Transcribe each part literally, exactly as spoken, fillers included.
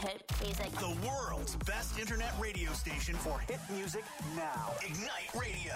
hit music. The world's best internet radio station for hit music now. Ignite Radio.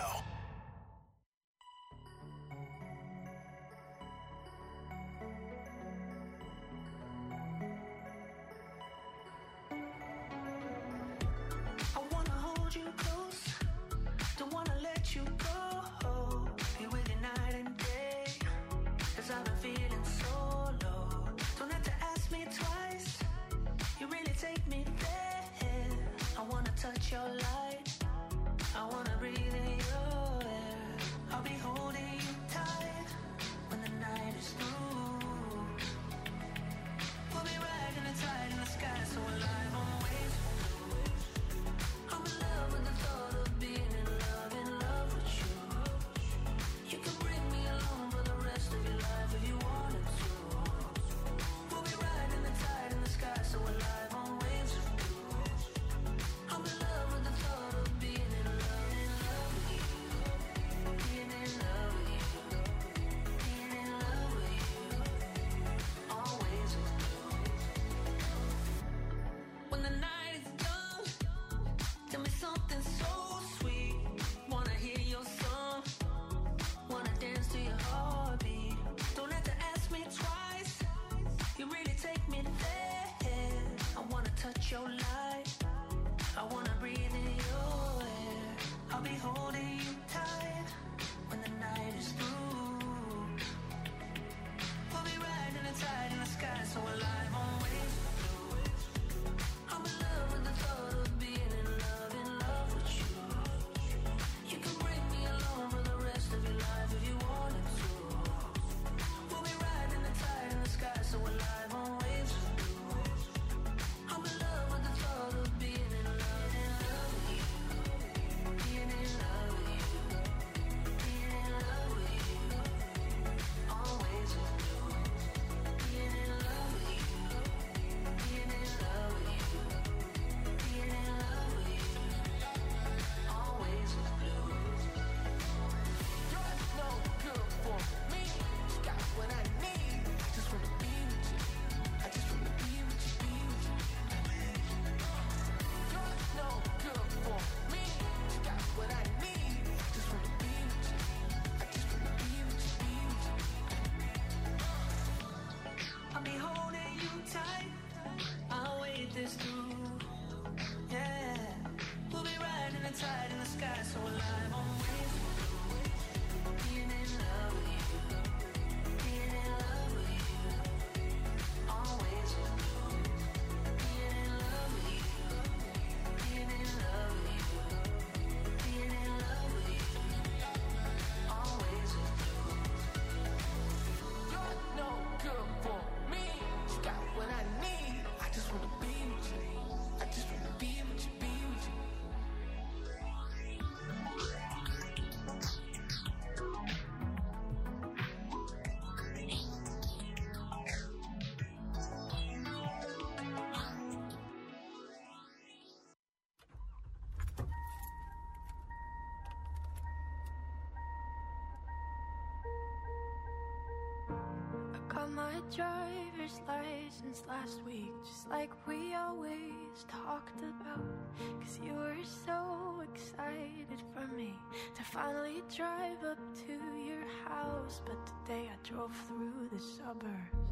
My driver's license last week, just like we always talked about. Cause you were so excited for me to finally drive up to your house. But today I drove through the suburbs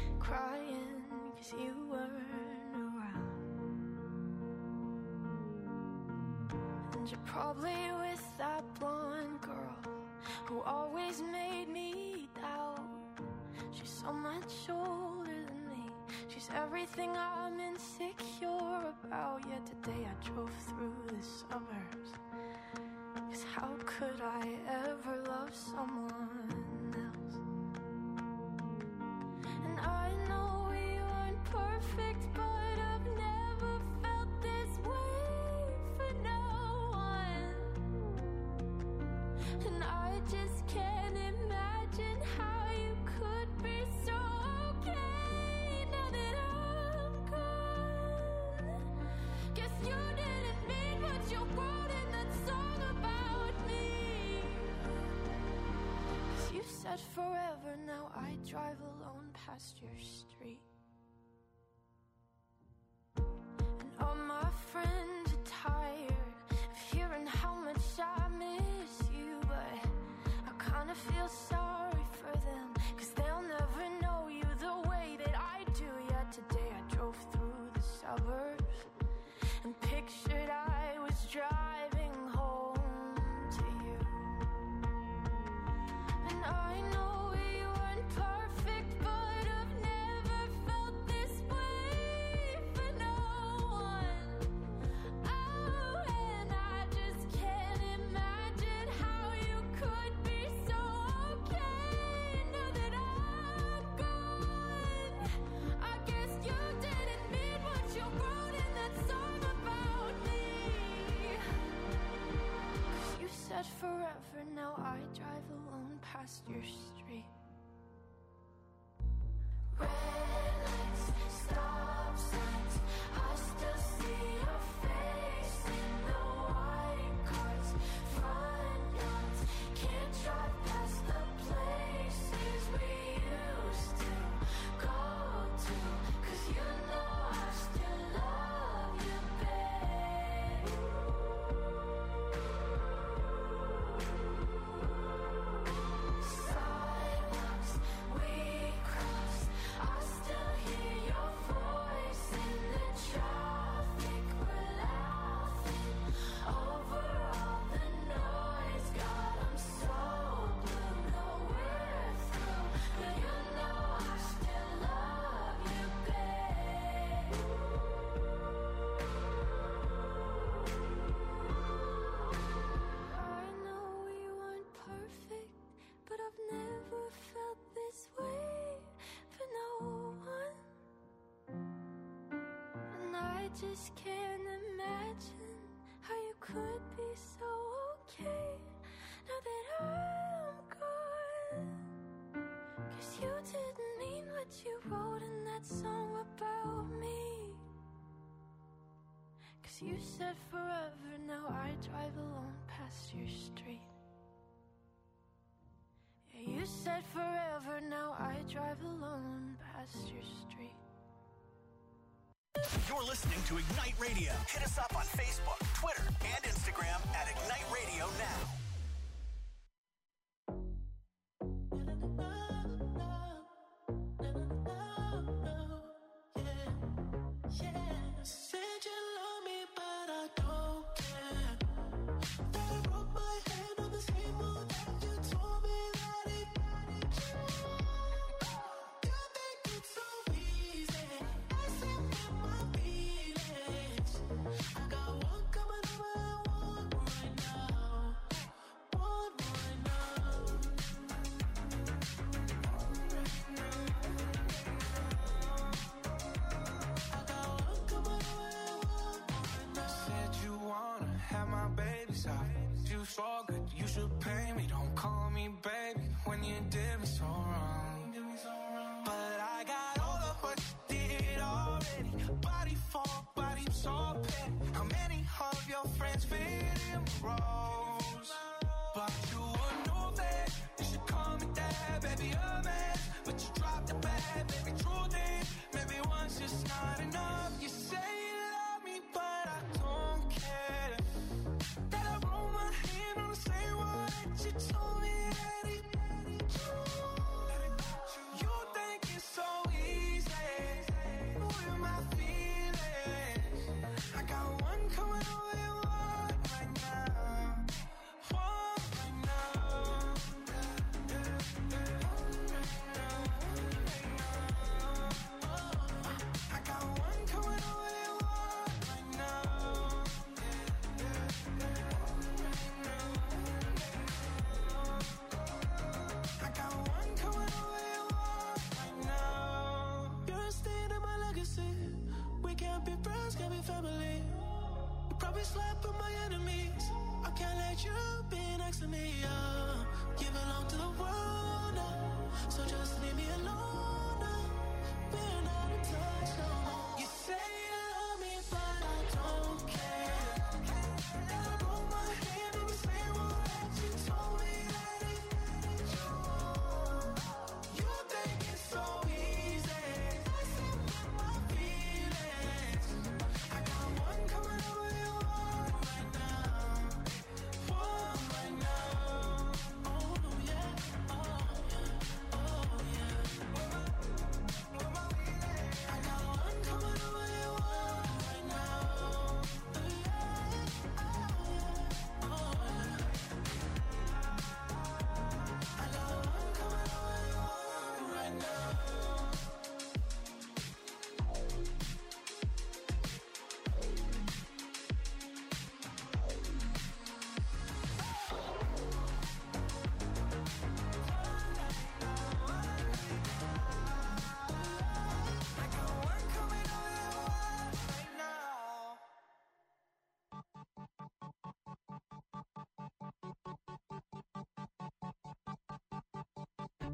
crying cause you weren't around. And you're probably with that blonde girl who always made me doubt. She's so much older than me. She's everything I'm insecure about. Yet today I drove through the suburbs. Cause how could I ever love someone else? And I know we aren't perfect, but I've never felt this way for no one. And I just can't imagine how you could be so okay now that I'm gone. Guess you didn't mean what you wrote in that song about me. Cause you said forever, now I drive alone past your street. wanna feel sorry for them, 'cause they'll never know you the way that I do. Yet today I drove through the suburbs and pictured I was driving home to you. And I know we weren't perfect, but I've never felt this way for no one. Oh, and I just can't imagine how you could be so okay now that I'm gone. I guess you didn't mean what you wrote in that song about me. 'Cause you said forever, now I drive alone past your street. Red lights, stop signs, I still see your face in the white cars, front yards. Can't drive past the places we used to go to, 'cause you know I still love you, babe. Sidewalks we cross, I still hear your voice in the traffic. We're laughing over all the noise. God, I'm so blue. No, we're through, but you know I still love you, babe. I know we weren't perfect, but I've never felt this way for no one. And I just can't imagine how you could be so okay now that I'm gone. 'Cause you didn't mean what you wrote in that song about me. 'Cause you said forever, now I drive alone past your street. Yeah, you said forever, now I drive alone past your street. You're listening to Ignite Radio. Hit us up on Facebook, Twitter, and Instagram at Ignite Radio Now. Said you love me, but I don't care. That I broke my hand on the same one that you told me that it. You think it's so easy, messing with my feelings. I got one coming over and one right now, one right now. I got one coming over and one right now. Said you wanna have my baby's out. You so good, you should pay me. Don't call me baby when you did me so wrong. But I got all of what you did already. Body for body, so petty. How many of your friends fit in the roles? But you would know that you should call me dad, baby, a man. But you dropped the bag, baby, true thing. Maybe once just not enough. You say you love me, but I don't care. That I roll my hand on the same one that you told me that it. You think it's so easy with my feelings. I got one coming over and one right now, one right now. I got one coming over and one right now. I got one coming over and one right now. You're a stain in my legacy. We can't be friends, can't be family. You probably slept with my enemies. I can't let you be next to me. Uh. You belong to the world now, so just leave me alone now. We're not in touch no more. You say you love me, but I don't care. And I broke my hand on the same one that you told me that it. You think it's so easy, messing with my feelings. I got one coming over and one right now, one right now. Oh no, yeah.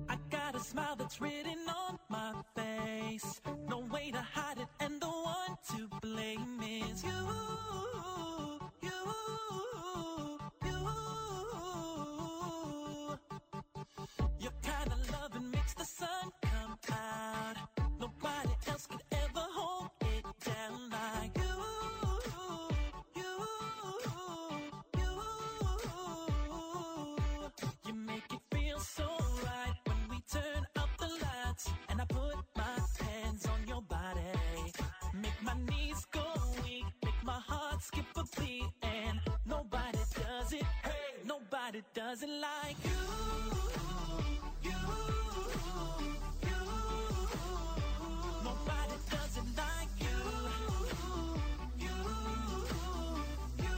I got a smile that's written on my face. No way to hide it, and the one to blame is you. You, you. Your kind of loving makes the sun come out. Nobody else could ever hold it down like you. You, you. You make it feel so right when we turn up the lights and I put my hands on your body. Make my knees go weak, make my heart skip a beat, and nobody does it. Hey, nobody does it like you. You, you. Nobody does it like you. You, you.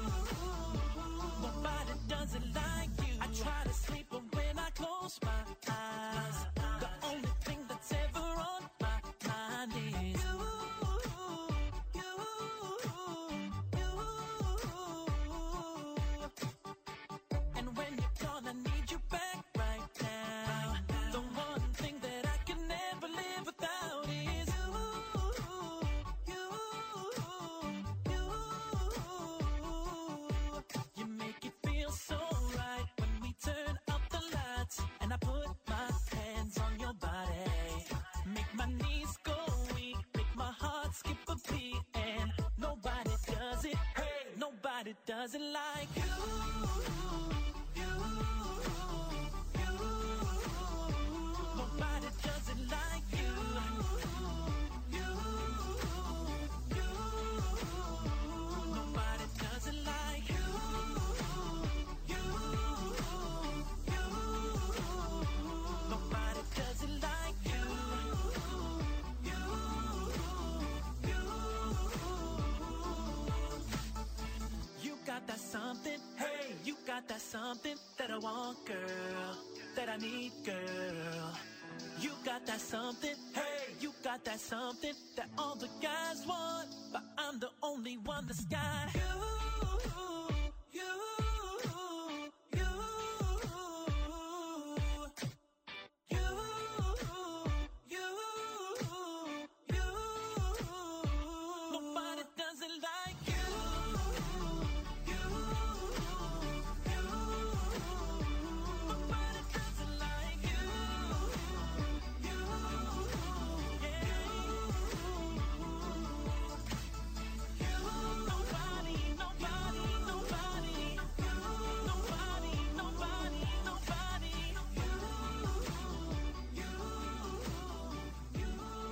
Nobody does it like you. I try to sleep, but when I close my eyes, the only thing that's ever on my mind is you. You, you. And when you're gone, I need you back right now. The one thing that I can never live without is you. You, you. You make it feel so right when we turn up the lights and I put my hands on your body. Make my knees go weak, make my heart skip a beat, and nobody does it. Hey, nobody does it like you. You, you. Nobody does it like you. You, you. Nobody does it like you. You, you. Nobody does it like you. You, you. You got that something, hey, you got that something that I want, girl, that I need, girl. You got that something, hey, you got that something that all the guys want, but I'm the only one that's got you. You, you, you, you, you. Nobody does it like you. You, you. Nobody does it like you. You, yeah. You, nobody, nobody, nobody. You, nobody, nobody, nobody. You, you,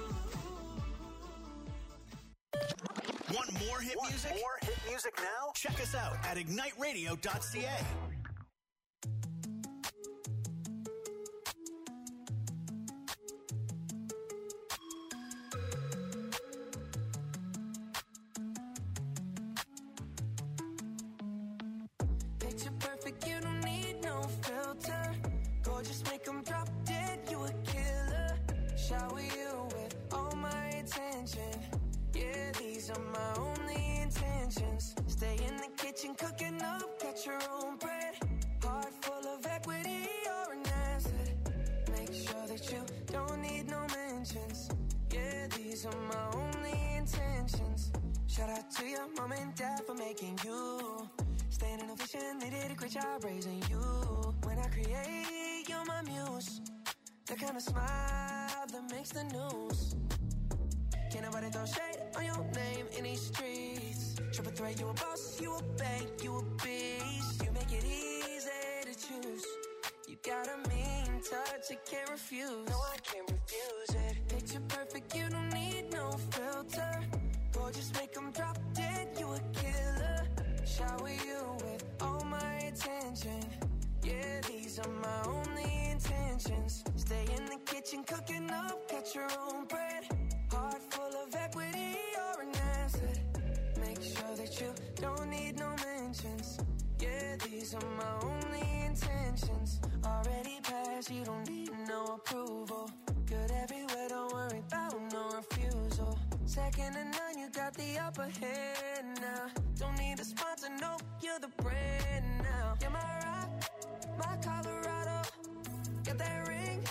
you. Want more hit Want music? more hit music now? Check us out at ignite radio dot c a. Picture perfect, you don't need no filter. Gorgeous, make 'em drop dead, you a killer. Shower you with all my attention. Yeah, these are my only intentions. Stay in the kitchen, cooking up, get your own bread. Heart full of equity, you're an asset. Make sure that you don't need no mentions. Yeah, these are my only intentions. Shout out to your mom and dad for making you. Staying in ovation, they did a great job raising you. When I create, you're my muse. The kind of smile that makes the news. Can't nobody throw shade on your name in these streets. Triple threat, you a boss, you a bank, you a beast. You make it easy to choose. You got a mean touch, I can't refuse. No, I can't refuse it. Picture perfect, you don't need no filter. Gorgeous, make 'em drop dead, you a killer. Shower you with all my attention. Yeah, these are my only intentions. Stay in the kitchen, cooking up, get your own bread. Heart full of equity, you're an asset. Make sure that you don't need no mentions. Yeah, these are my only intentions. Already passed, you don't need no approval. Good everywhere, don't worry about no refusal. Second to none, you got the upper hand now. Don't need a sponsor, no, you're the brand now. You're my rock, my Colorado. Got that ring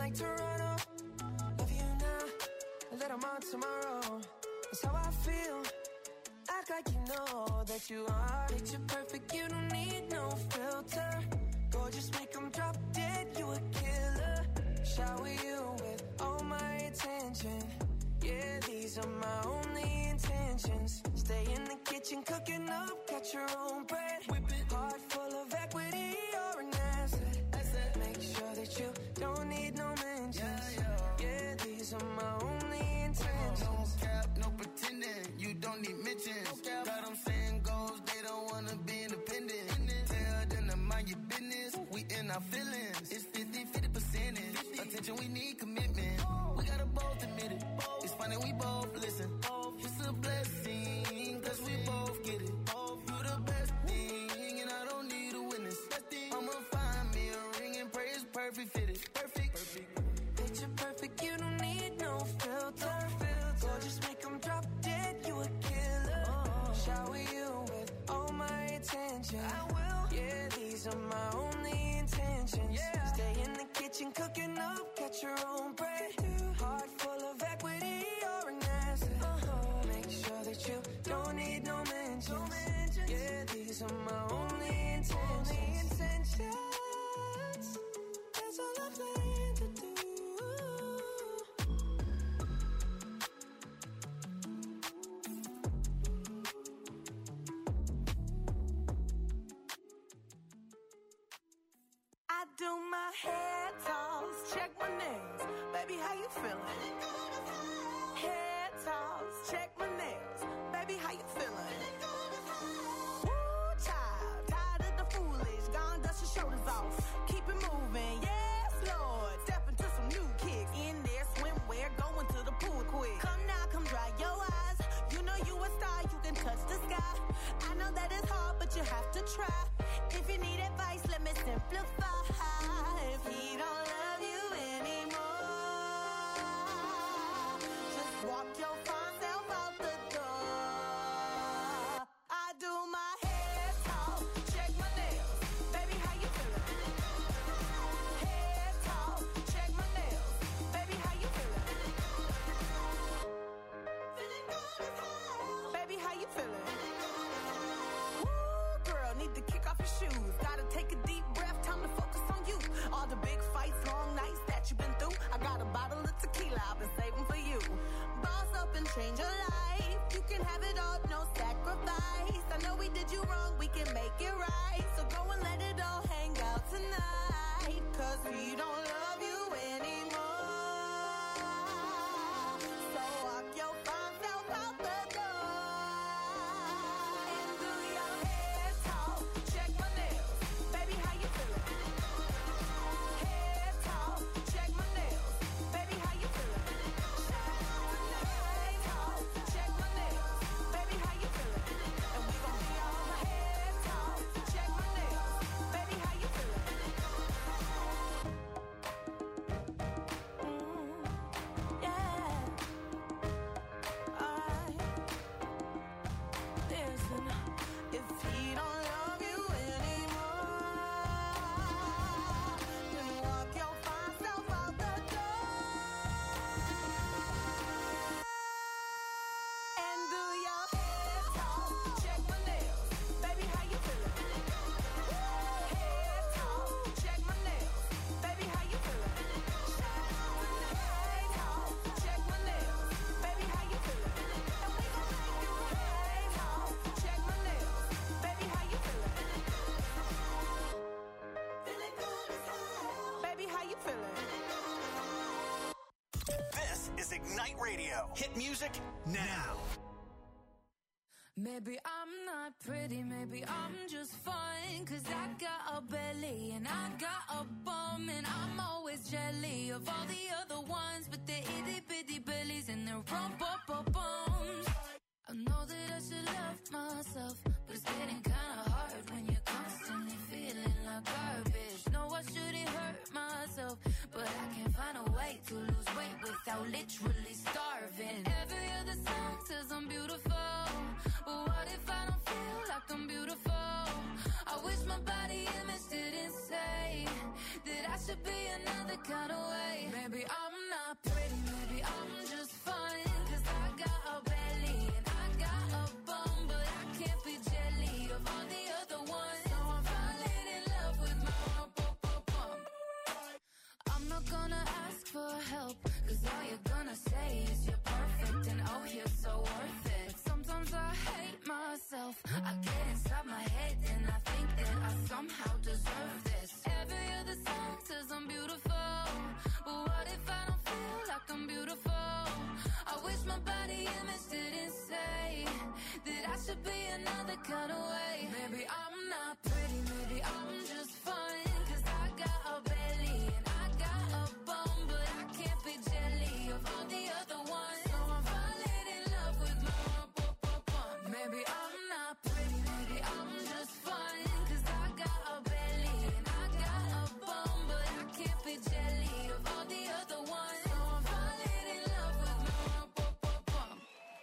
like Toronto. Love you now, and let 'em on tomorrow. That's how I feel. Act like you know that you are. Picture perfect, you don't need no filter. Gorgeous, make 'em drop dead, you a killer. Shower you with all my attention. Yeah, these are my only intentions. Stay in the kitchen, cooking up, cut your own bread. Whip it, heart full of equity, you're an asset. asset. Make sure that you don't need no mentions. Yeah, yeah. yeah these are my only intentions. No cap, no pretending, you don't need mentions. No got them saying goals, they don't wanna be independent. Tell them to mind your business, we in our feelings. It's fifty, fifty percentage. Attention, we need commitment. We gotta both admit it. It's funny, we both listen. It's a blessing, cause we both get it. You the best thing, and I don't need a witness. I'ma find me a ring and pray it's perfect fitted. Perfect. Picture perfect, you don't need no filter. Gorgeous, make 'em drop dead, you a killer. Shower you with all my attention. I will. Yeah, these are my only intentions. Yeah. Stay in the kitchen, cooking up, cut your own bread. Heart full of equity, you're an asset. Uh-huh. Make sure that you don't need no mentions. Yeah, these are my only intentions. Only intentions. That's all I plan to do. I do my hair toss, check my nails. Baby, how you feeling? Hair toss, check my nails. Baby, how you feeling? Woo, child, tired of the foolish. Gone, dust your shoulders off. Keep it moving, yes, Lord. Step into some new kicks. In there, swimwear, going to the pool quick. Come now, come dry your eyes. You know you a star, you can touch the sky. I know that it's hard, but you have to try. If you need advice, let me simplify. If he don't love you anymore, just walk your fine self out the door. I do my hair talk, check my nails. Baby, how you feeling? Hair talk, check my nails. Baby, how you feeling? Feeling good as hell. Baby, how you feeling? Woo, girl, need to kick off your shoes. Gotta take a deep breath, time to focus on you. All the big fights, long nights that you've been through. I got a bottle of tequila I've been saving for you. Boss up and change your life. You can have it all, no sacrifice. I know we did you wrong, we can make it right. So go and let it all hang out tonight. Cause we don't love you anymore. So walk your fine self out the door. And do your hair talk, check my nails. Baby, how you feeling? Hair talk, check my nails. Baby, how you feeling? Hair talk, check my nails. Baby, how you feeling? And we gon' be all hair talk, check my nails. Baby, how you feeling? Mm, yeah. Alright. Listen, if he don't love you anymore, then walk your fine self out the door. And do your hair talk, check my nails. Baby, how you feeling? Hair talk, check my nails. Baby, how you feeling? Hair talk, check my nails. Baby, how you feeling? And we gon' make you hair talk, check my nails. Baby, how you feeling? Feeling good as hell. Baby, how you feeling? This is Ignite Radio. Hit music now. Maybe I'm not pretty, maybe I'm just fine. Cause I got a belly and I got a bum. And I'm always jelly of all the other ones with their itty bitty bellies and their rump up bums. I know that I should love myself, but it's getting kinda hard when you're constantly feeling like garbage. No, I shouldn't hurt myself, but I can't find a way to lose weight without literally starving. Every other song says I'm beautiful, but what if I don't feel like I'm beautiful? I wish my body image didn't say that I should be another kind of way. Maybe help, cause all you're gonna say is you're perfect and oh, you're so worth it. But sometimes I hate myself. I get inside my head and I think that I somehow deserve this. Every other song says I'm beautiful, but what if I don't feel like I'm beautiful? I wish my body image didn't say that I should be another kind of way. Maybe I'm not pretty, maybe I'm just fine, cause I got a belly and I got a bum, but I can't be jelly of all the other ones. So I'm falling in love with my bum. Maybe I'm not pretty, maybe I'm just fine, cause I got a belly and I got a bum, but I can't be jelly of all the other ones. So I'm falling in love with my bum.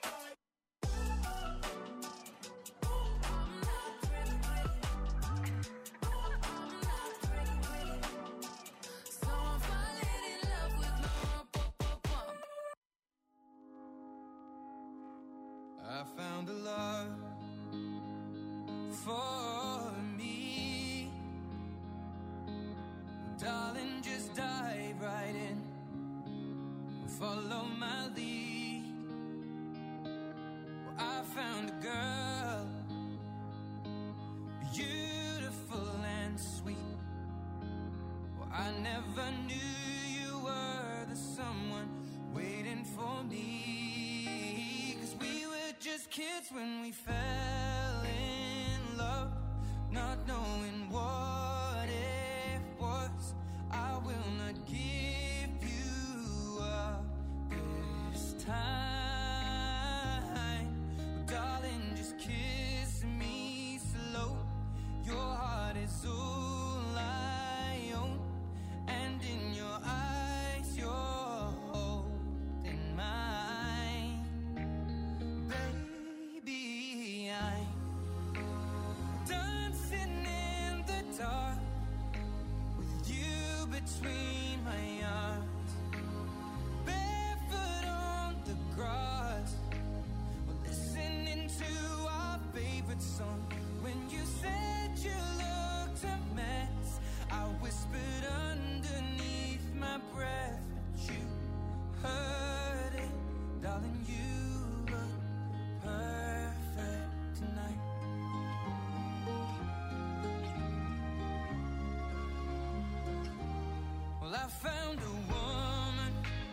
So I'm falling in love with my bum. I found a love for me. Darling, just dive right in. Follow my lead. Well, I found a girl, beautiful and sweet. Well, I never knew you were the someone waiting for me. Cause we were just kids when we fell in love, not knowing what it was. I will not give you up this time. Darling, just kiss me slow. Your heart is all I own, and in your eyes you're holding mine. Baby, I'm dancing in the dark with you between my arms, barefoot on the grass. We're listening to our favorite song. When you said you looked a mess, I whispered underneath my breath, but you heard it. Darling, you look perfect tonight. Well, I found a woman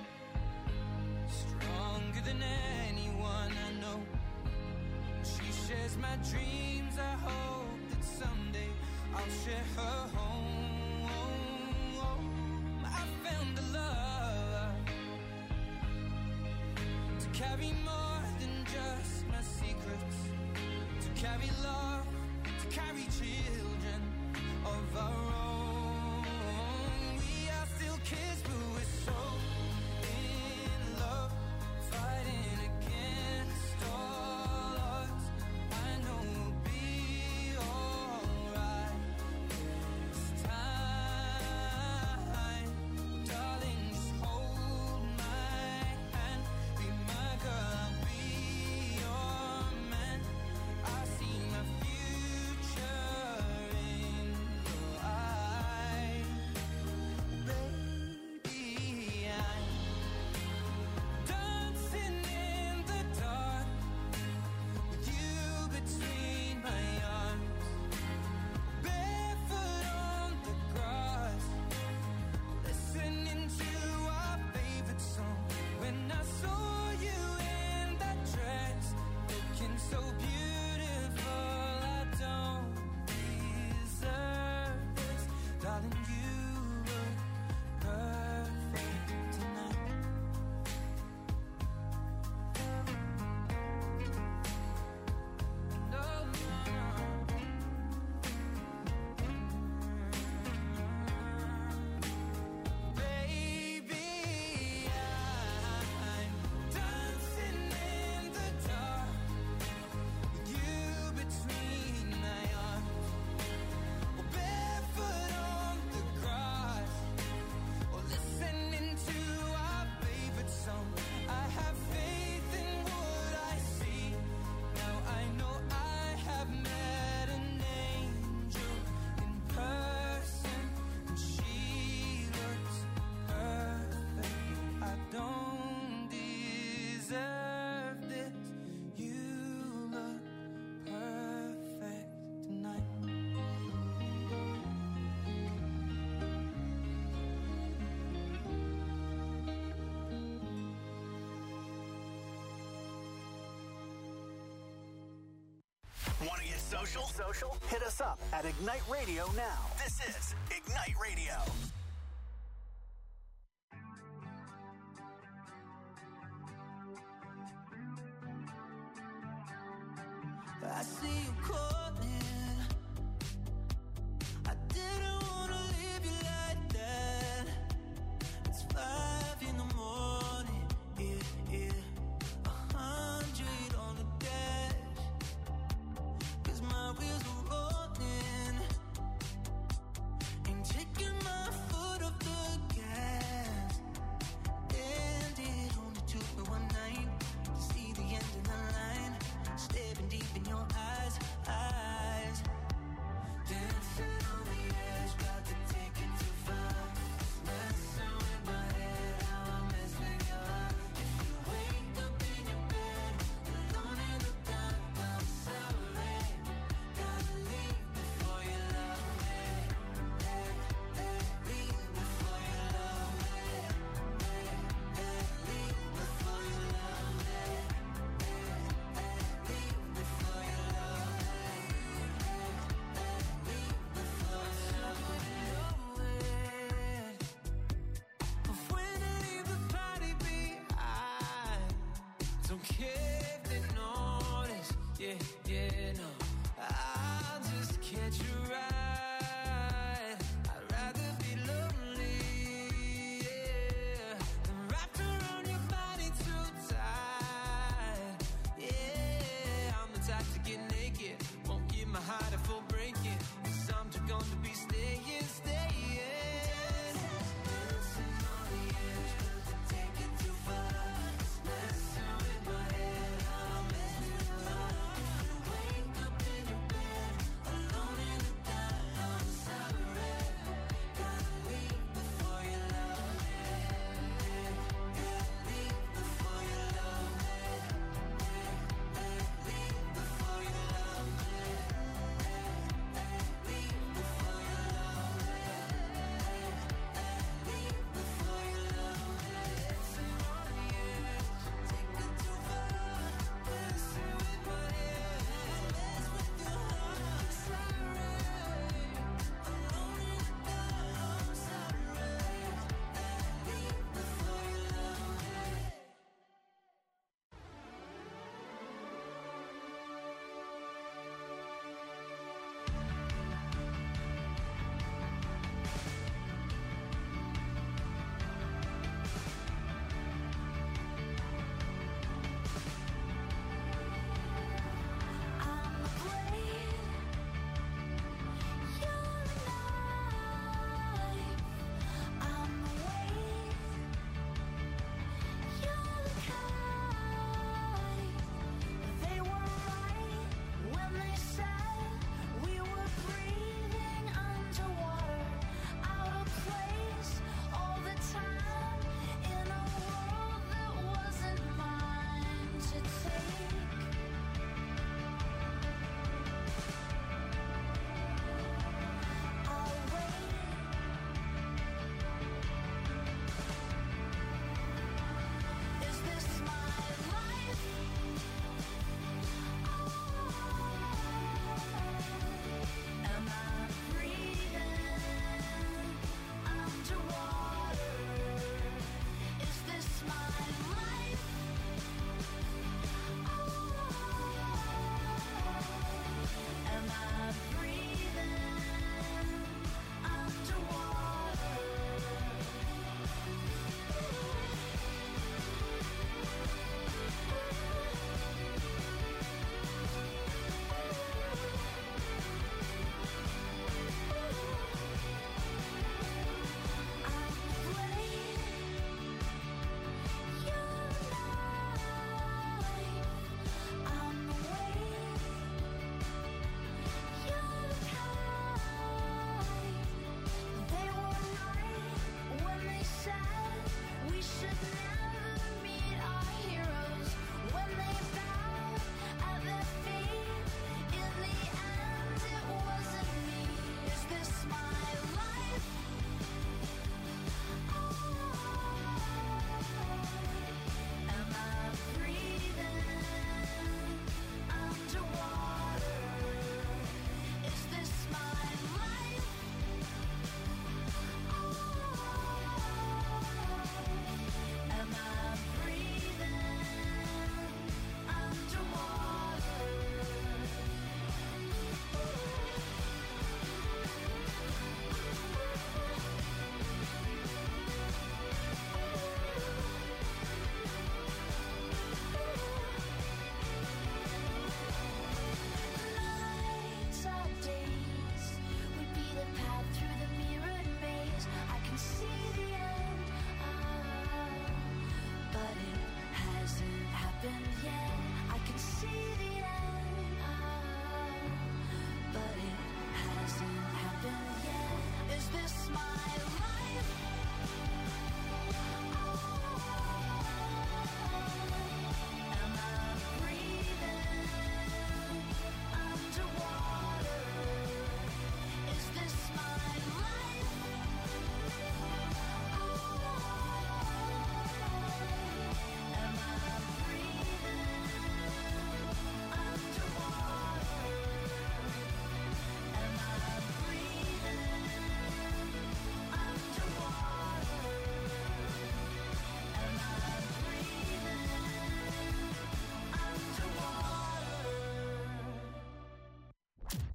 stronger than anyone I know. She shares my dreams. I hope that someday I'll share her home. I found a love to carry more than just my secrets, to carry love, to carry children of our own. We are still kids, but we're so in love, fighting against all odds. I know we'll be alright this time. Darling, just hold my hand, be my girl, I'll be your man. I see my future in your eyes. social? Social? Hit us up at Ignite Radio now. This is Ignite Radio. I see you calling. I didn't wanna leave you like that. It's five in the morning, yeah, yeah. A hundred on the dash, 'cause my wheels are rolling. Ain't taking my foot off the gas. And it only took me one night to see the end of the line. Staring deep in your eyes, eyes. Dancing on the edge, got to take it too far. Messing with my head, how I mess with your heart. If you wake up in your bed, alone in the dark, I'm sorry. Gotta leave before you love me. Hey, hey, leave before you love me. Hey, hey, leave before you love me. Don't care if they notice, yeah, yeah, no. I'll just catch a ride. I'd rather be lonely, yeah, than wrapped around your body too tight. Yeah, I'm the type to get naked, won't give my heart a full breaking. 'Cause I'm just going to be staying, staying. Dancing on the edge, got to take it too far. Messing with my head, how I mess with your heart. If you wake up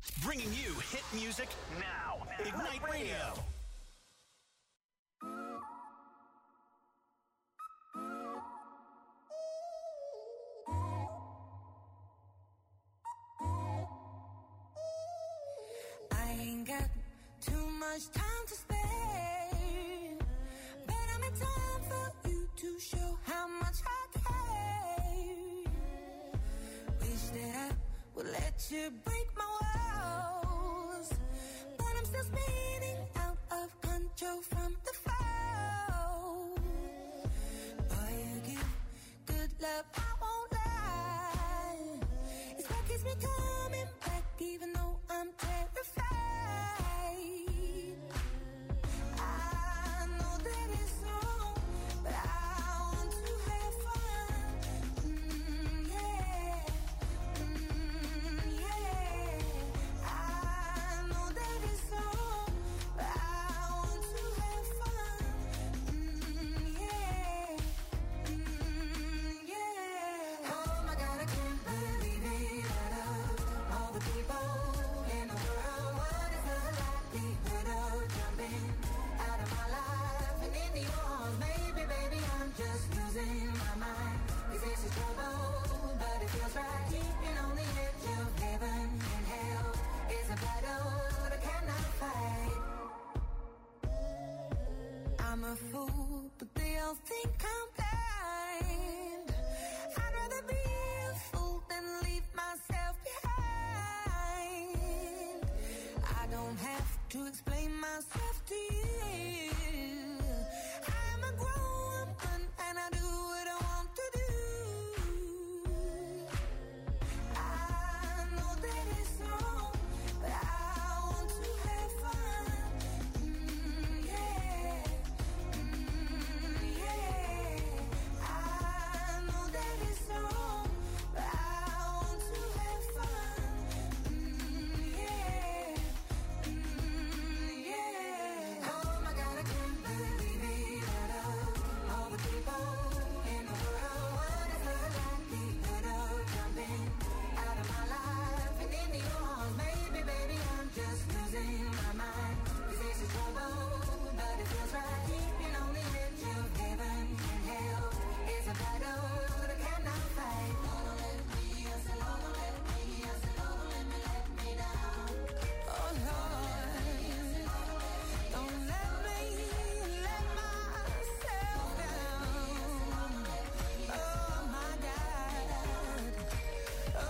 Bringing you hit music now. Ignite Radio. I ain't got too much time to spare, but I'm in time for you to show how much I care. Wish that I would let you break my walls, but I'm still spinning out of control from the fall. Boy, you give good love, I won't lie. It's what keeps me coming back, even though I'm terrified. I know that it's wrong, but I want to have fun. Mm, yeah, mm, yeah. I know that it's wrong, but I want to have fun. Mm, yeah, mm, yeah. Oh my God, I can't believe it. Out of all the people in the world, what is the likelihood of jumping out of my life and into yours? Maybe, baby, I'm just losing my mind. 'Cause this is trouble, but it feels right. Keeping on the edge of heaven and hell is a battle that I cannot fight. I'm a fool, but they all think I'm blind. I'd rather be a fool than leave myself behind. I don't have to explain myself to you. I'm a grown woman and I do what I want to do. I know that it's wrong, but I want to have fun. Mm, yeah, mm, yeah. I know that it's wrong, but I want to have fun. Mm, yeah, mm, yeah. Oh my God, I can't believe it. Out of all the people in the world, what is the likelihood of jumping out of my life and into yours? Maybe, baby, I'm just losing my mind. 'Cause this is trouble, but it feels right. Keeping on the edge of heaven and hell is a battle that I cannot fight. Don't let me, I said, don't let me, I said, don't let me let me down. Oh Lord, don't let me let myself down. Oh my God. Oh,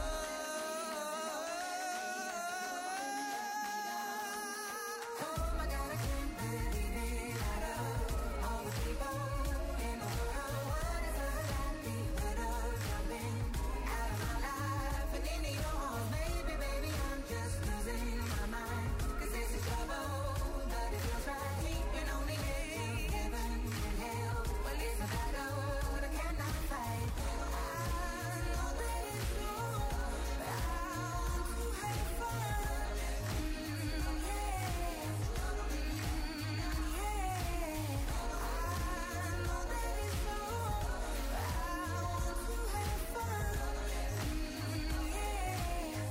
oh my God, I can't believe it. Out of all the people in the world, what is the likelihood of jumping out of my life and into yours? Maybe, baby, I'm just losing my mind. 'Cause this is trouble, but it feels right. Keeping on the edge of heaven and hell. Well, it's a battle that I cannot fight. I know that it's wrong, but I want to have fun. Mm, yeah, mm, yeah. I know that it's wrong, but I want to have fun. Mm, yeah,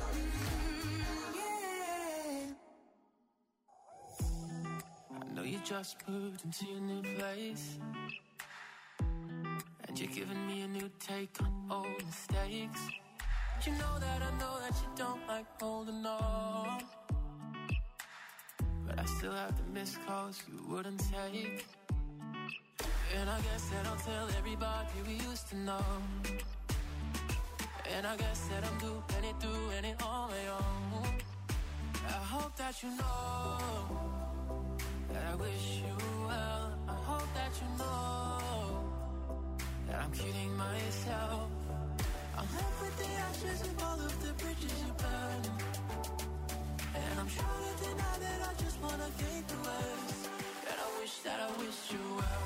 mm, yeah. I know you just moved into your new place, and you're giving me a new take on old mistakes. You know that I know that you don't like holding on, but I still have the missed calls you wouldn't take. And I guess that I'll tell everybody we used to know. And I guess that I'm doing it, doing it on my own. I hope that you know that I wish you well. I hope that you know that I'm kidding myself. I'm left with the ashes of all of the bridges you burned, and I'm sure to deny that I just wanna gain the words. And I wish that I wished you well.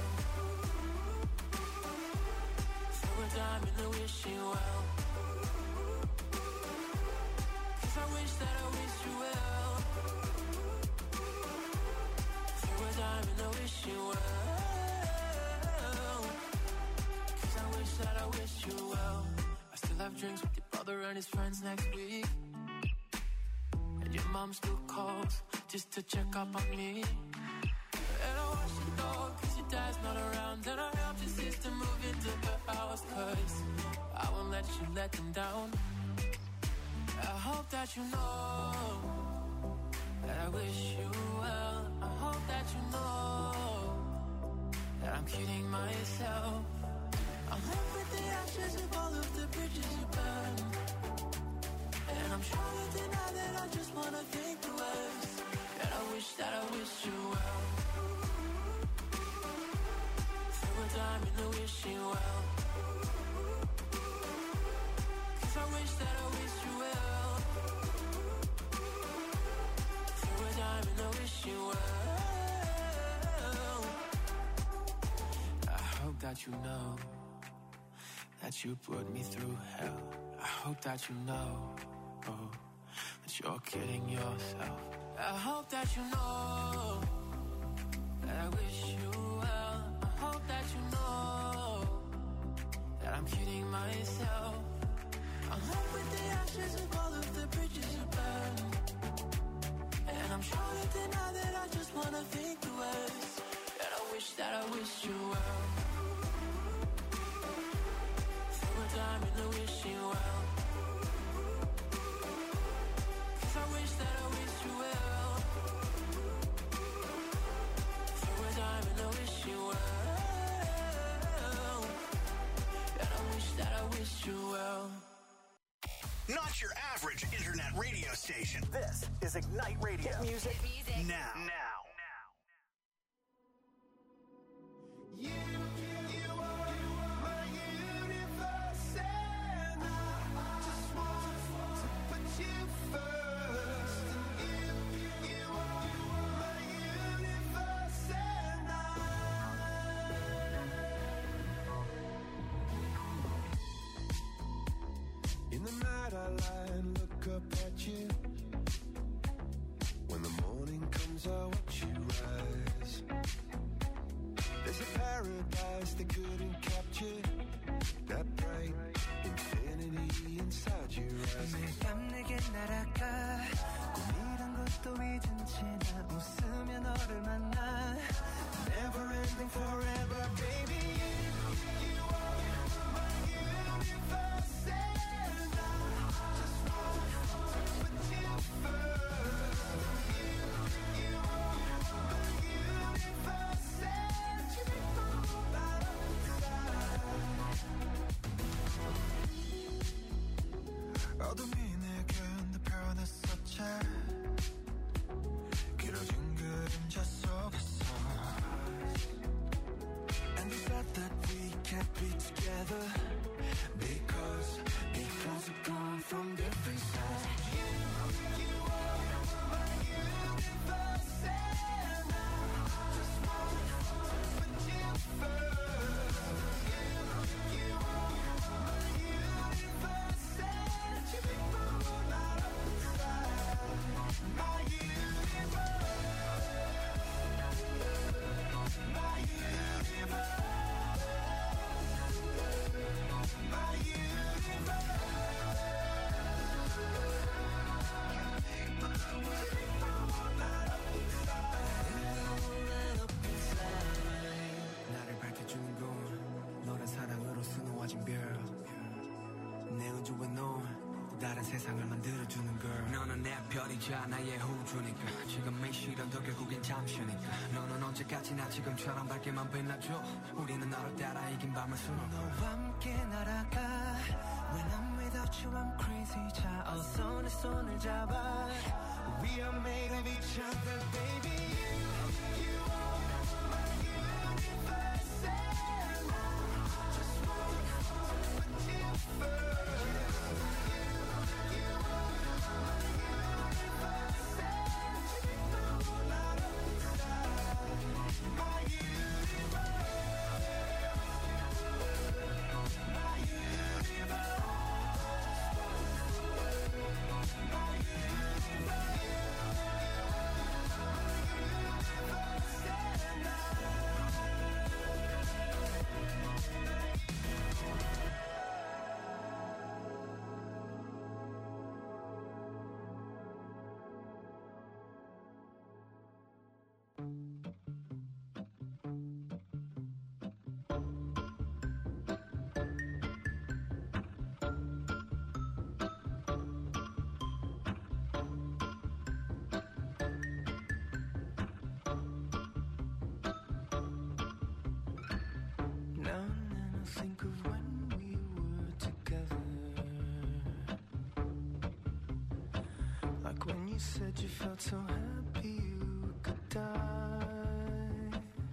Throw a dime in the wishing well, 'cause I wish that I wished you well. Throw a dime in the wishing well, 'cause I wish that I wished you well. I still have drinks with your brother and his friends next week, mom still calls just to check up on me. And I watch your dog cause your dad's not around. And I helped your sister move into her house cause I won't let you let them down. I hope that you know that I wish you well. I hope that you know that I'm kidding myself. I'm left with the ashes of all of the bridges you burned. And I'm trying to deny that I just wanna think the worst. And I wish that I wish you well. Throw a dime in the wishing well. Cause I wish that I wish you well. Throw a dime in the wishing well. I hope that you know that you put me through hell. I hope that you know, oh, that you're kidding yourself. I hope that you know that I wish you well. I hope that you know that I'm kidding myself. I'm left with the ashes of all of the bridges you burned. And I'm trying to deny that I just wanna think the worst. And I wish that I wish you well. Time in the wishing well. Cause I wish that I wish you well. Throw a dime in the wishing well. And I wish that I wish you well. Not your average internet radio station. This is Ignite Radio. Hit music, Hit music. now. Now. You, you are, you are my universe, and I just want to put you first. You, you are, you are my universe, and I. In the night I lie and look up at you. When the morning comes I watch you rise. There's a paradise they couldn't capture. That bright infinity inside your eyes. 매일 밤 내게 날아가. 꿈이란 것도 잊은 채 나 웃으며 너를 만나. Never ending forever, baby. You are my universe, and I just want to put you first. You, you are my universe, and you make my whole life inside. 어둠이 내겐 더 변했었지. 길어진 그림자 속에서. And the fact that we can't be together because because we've gone from different sides. You, you are my universe, and I just want to put you first. You, you are my universe, and you make my whole life inside. My universe, my universe. 나를 밝혀주는 건 너란 사랑으로 수놓아진 별. 내 우주에 넌 또 다른 세상을 만들어주는 걸. 너는 내 별이자 나의 호주니까. 지금의 시련도 결국엔 잠시니까. 너는 언제까지나 지금처럼 밝게만 빛나줘. 우리는 너를 따라 이긴 밤을 수놓고 너와 함께 날아가. When I'm without you I'm crazy. 자 어서 내 손을 잡아. We are made of each other, baby. You, you are my universe, and I just want to put you first. You, you are my universe, and you make my whole life inside. My universe, my universe. My universe. think of when we were together. Like when you said you felt so happy you could die.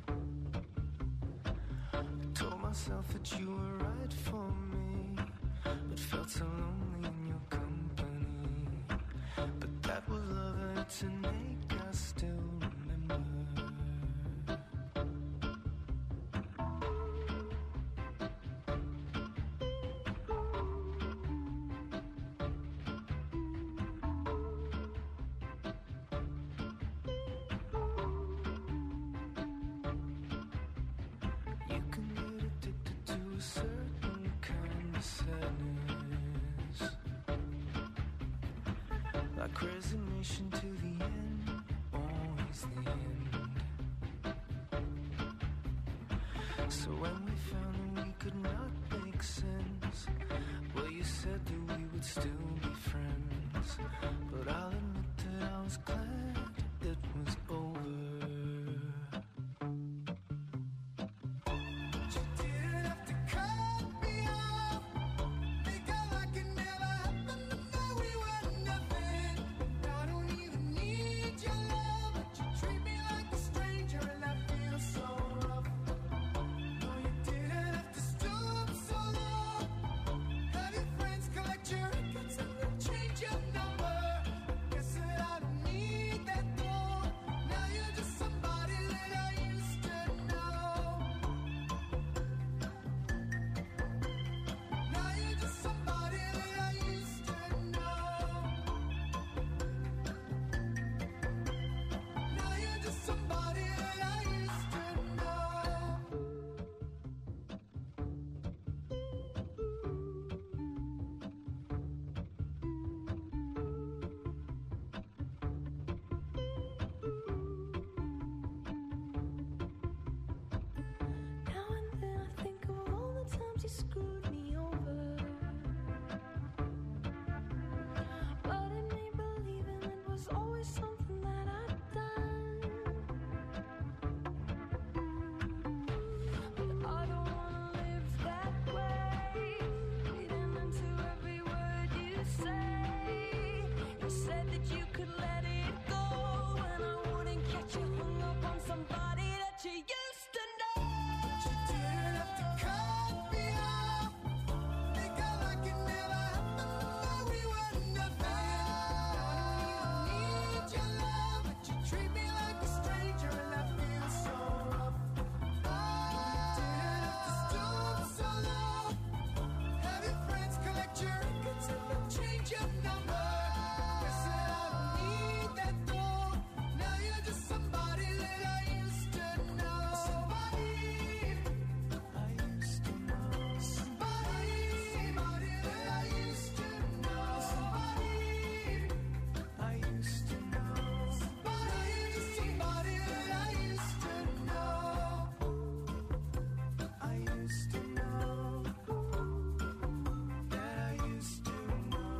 I told myself that you were right for me, but felt so lonely in your company. But that was love and it's an ache I still remember. Like resignation to the end, always the end. So when we found that we could not make sense, well, you said that we would still be friends. But I'll admit that I was glad it was over. You screwed me over, but it made believing it was always something that I'd done. But I don't wanna live that way, reading into every word you say. You said that you could let it go, and I wouldn't catch you hung up on somebody that you used to know. But you didn't have to cut me off. Make out like it never happened, but we were nothing. I don't even need your love, but you treat me like a stranger, and I feel so rough. Oh, you didn't have to stoop so low. Have your friends collect your records and then change your number. Guess that I don't need that though. Now you're just somebody that I used to know. Somebody I used to know. Somebody, somebody that I used to know. Somebody I used to know. Somebody, just somebody that I used to know. I used to know. That I used to know.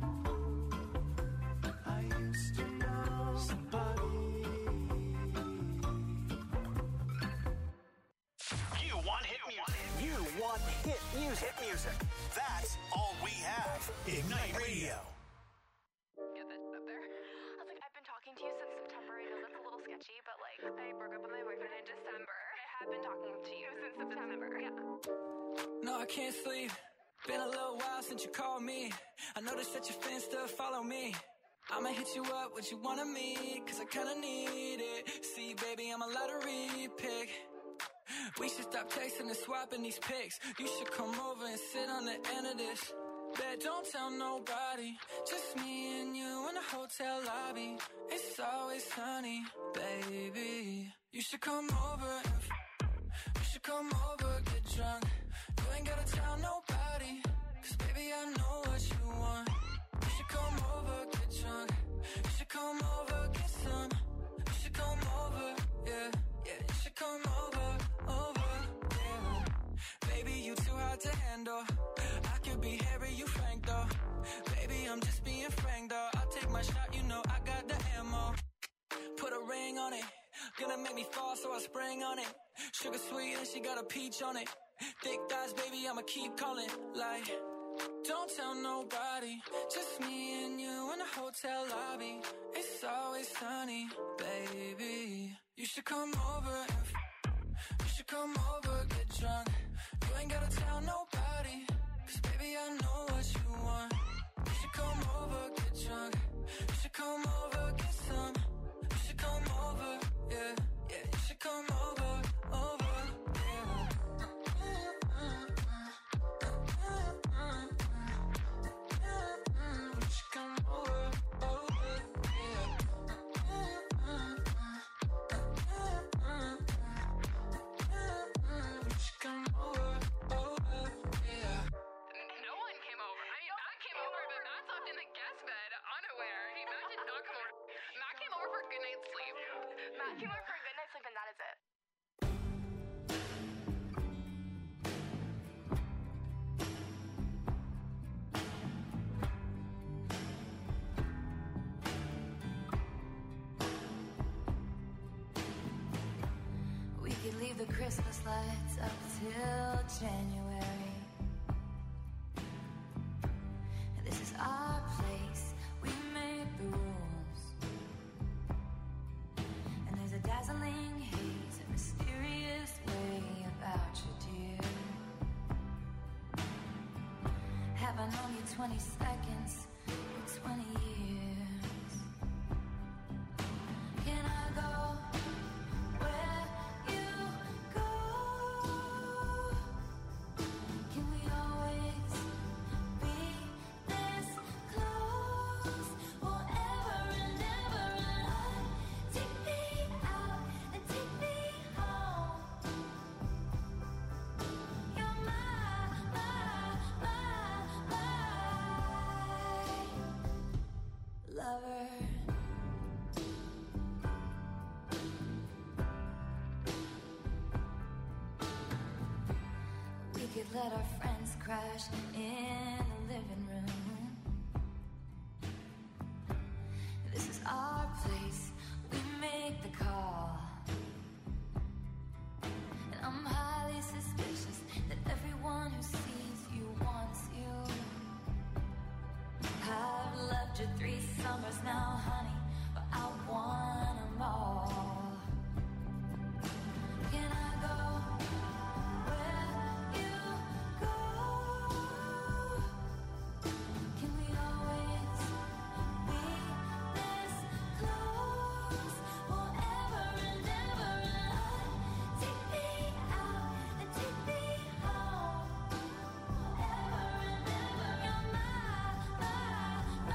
I used to know somebody. You want hit music. You want hit music. Hit music. That's all we have. Ignite Radio. Get this up there. I was like, I've been talking to you since September. I know that's a little sketchy, but like, I broke up with my boyfriend in December. I have been talking to you since September. Yeah. No, I can't sleep. Been a little while since you called me. I noticed that your fans still follow me. I'ma hit you up, what you wanna meet, cause I kinda need it. See, baby, I'm a lottery pick. We should stop texting and swapping these pics. You should come over and sit on the end of this. Bet don't tell nobody. Just me and you in the hotel lobby. It's always sunny, baby. You should come over and f- you should come over, get drunk. You ain't gotta tell nobody, cause baby I know what you want. You should come over, get drunk. You should come over, get some. You should come over, yeah, yeah. You should come over, over, yeah. Baby, you too hard to handle. I could be Harry, you Frank though. Baby, I'm just being frank though. I'll take my shot, you know I got the ammo. Put a ring on it, gonna make me fall, so I spring on it. Sugar sweet and she got a peach on it. Thick thighs, baby, I'ma keep calling. Like, don't tell nobody. Just me and you in a hotel lobby. It's always sunny, baby. You should come over and f- you should come over, get drunk. You ain't gotta tell nobody, cause baby, I know what you want. You should come over, get drunk. You should come over, get some. You should come over, yeah, yeah. You should come over, over, yeah. You should come over, over, yeah. You should come over, over, yeah. No one came over. I mean, Matt came over, but Matt slept in the guest bed, unaware. He, Matt did not come over. Matt came over for a good night's sleep. Matt came over for a good night's sleep, and that is it. We could leave the Christmas lights up till January. This is our place, we make the rules. And there's a dazzling haze, a mysterious way about you, dear. Have I known you twenty seconds or twenty years? Can I go where you go? Can we always be this close? Forever and ever and on. Take me out and take me home. You're my, my, my, my lover. We could let our friends crash in the living room. This is our place, we make the call. And I'm highly suspicious that everyone who sees you wants you. I've loved you three summers now, honey, but I want them all. Can I go where you go? Can we always be this close? Forever and ever and on. Take me out and take me home. Forever and ever, you're my, my,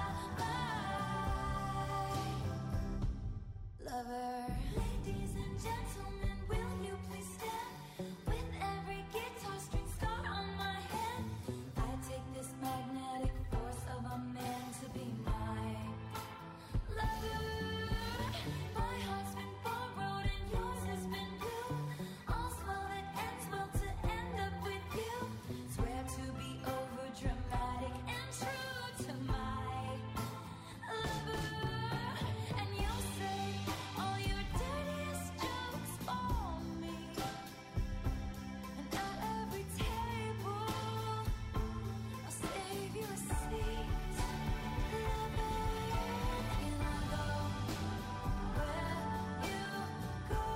my lover. Ladies and gentlemen, will you please stand? With every guitar string scar on my head, I take this magnetic force of a man to be my lover. My heart's been borrowed and yours has been blue. All's well that ends well to end up with you. Swear to be over dramatic and true to my lover. And you'll say all your dirtiest jokes for me. And at every table, I'll save you a seat. Lover, can I go where you go?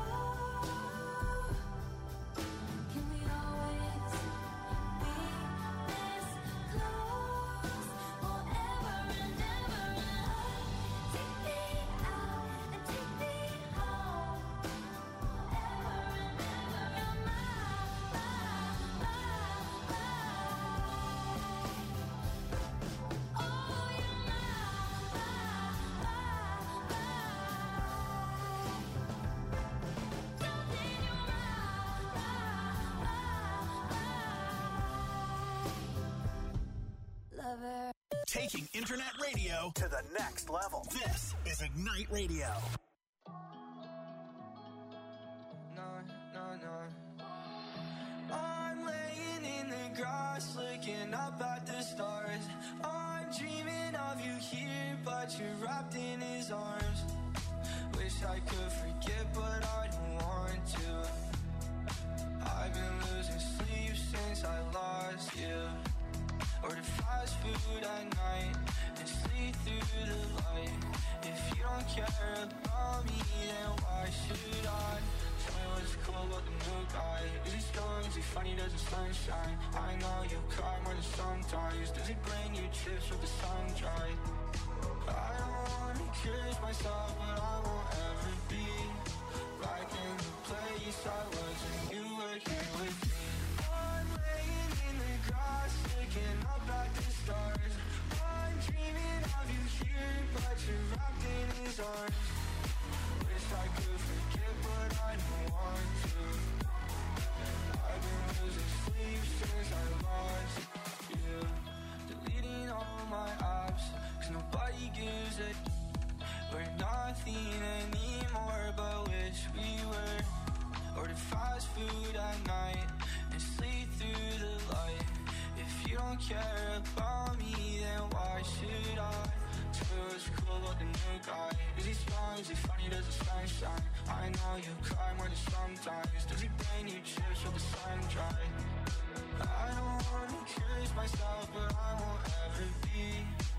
Can we always be this close? Forever and ever and on. Take me out and take me home. Forever and ever, you're my, my, my, my. Oh, you're my, my, my, my. Darling, you're my, my, my, my. Lover. Taking internet radio to the next level. This is Ignite Radio. No, no, no. I'm laying in the grass, looking up at the stars. I'm dreaming of you here, but you're wrapped in his arms. Wish I could forget, but I don't want to. I've been losing sleep since I lost you. Order fast food at night and sleep through the light. If you don't care about me, then why should I? Tell me what's cool about the new guy. Is he strong? Is he funny? Does the sun shine? I know you cry more than sometimes. Does he bring you chips with the sun dry? I don't wanna curse myself, but I won't ever be back in the place I was when you were here with me. I'm laying in the grass, looking up at the stars. I'm dreaming of you here, but you're wrapped in his arms. Wish I could forget, but I don't want to. I've been losing sleep since I lost you. Deleting all my apps, cause nobody gives a d- We're nothing anymore, but wish we were. Order fast food at night and sleep through the light. If you don't care about me, then why should I? Tell me what's cool about the new guy. Is he strong? Is he funny? Does the sun shine? I know you cry more than sometimes. Does he bring you chips with the sun dry? I don't wanna curse myself, but I won't ever be